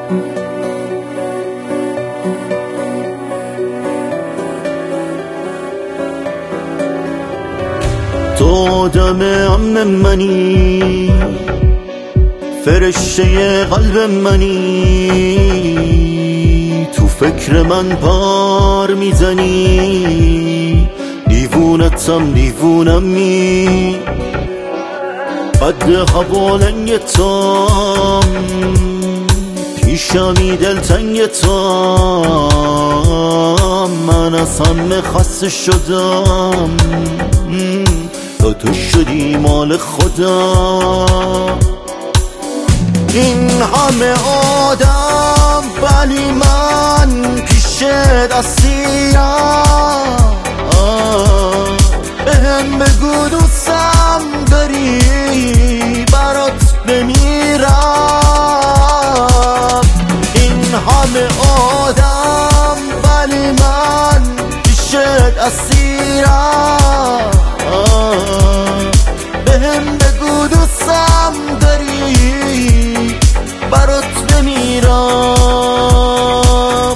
تو آدم امن منی، فرشته قلب منی، تو فکر من پار میزنی، دیوونتم دیوونمی، قد حوالنگتم، پیشمی دلتنگتم، من از همه خسته شدم، تو شدی مال خودم. این همه آدم ولی من پیش دستیم، بهم بگو دوستم داری برات بمیرم. این همه آدم ولی من پیش دستیم، بهم بگو دوستم داری برات بمیرم.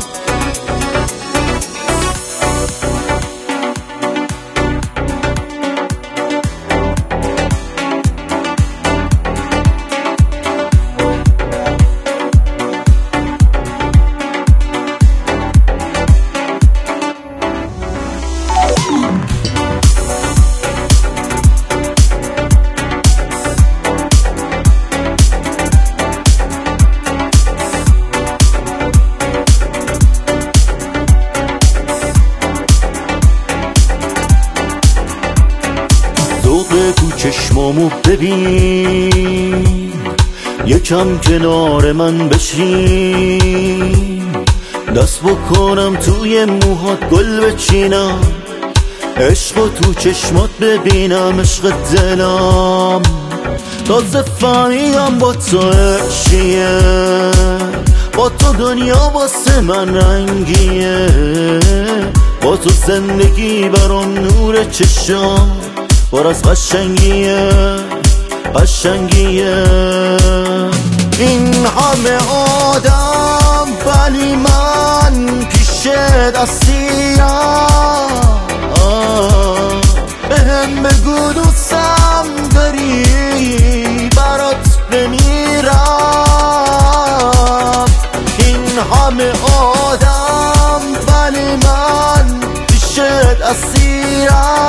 تو چشمامو ببین، یکم کنار من بشین، دست بکنم توی موهات گل بچینم، عشقو تو چشمات ببینم، عشق دلم تازه فهمیدم با تو عشقیه، با تو دنیا واسه من رنگیه، با تو زندگی برام نور چشام پر از قشنگیه قشنگیه. این همه آدم ولی من پیش دستیم، بهم بگو دوستم داری برات بمیرم. این همه آدم ولی من پیش دستیم،